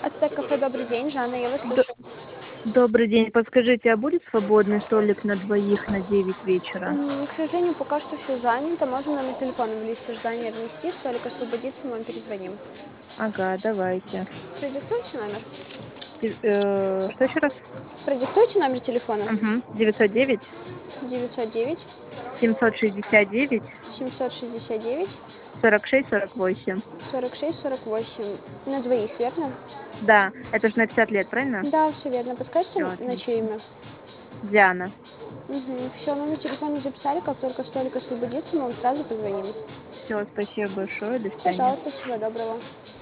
Ацтек кафе, добрый день, Жанна, я вас Д- слушаю. Добрый день. Подскажите, а будет свободный столик на двоих на 9 вечера? К сожалению, пока что все занято. Можем номер телефона в лист ожидания внести, столик освободится, мы вам перезвоним. Ага, давайте. Продиктуйте номер. Что еще раз? Продиктуйте номер телефона. Угу. 909 909 769 769 46 48. 46 48. На двоих, верно? Да, это же на 50 лет, правильно? Да, все верно. Подскажите, Все, на чье отлично. имя? Диана. Все, номер телефона записали. Как только столик освободится, мы вам сразу позвоним. Все, спасибо большое. До свидания. Пожалуйста, всего доброго.